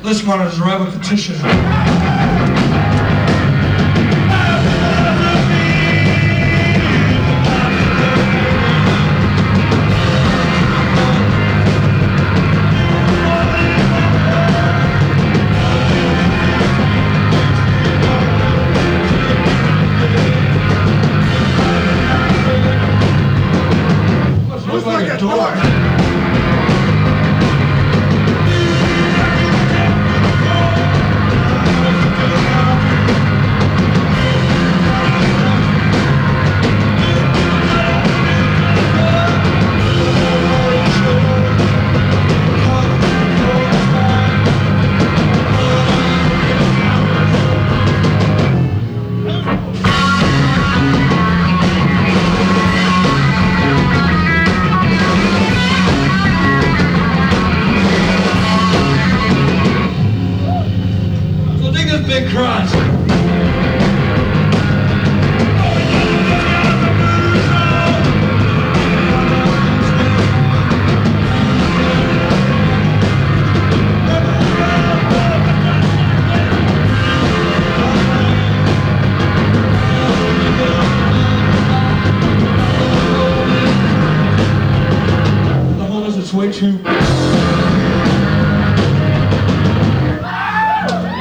This one is repetition. Looks like a door. Big cross. The whole is it's way too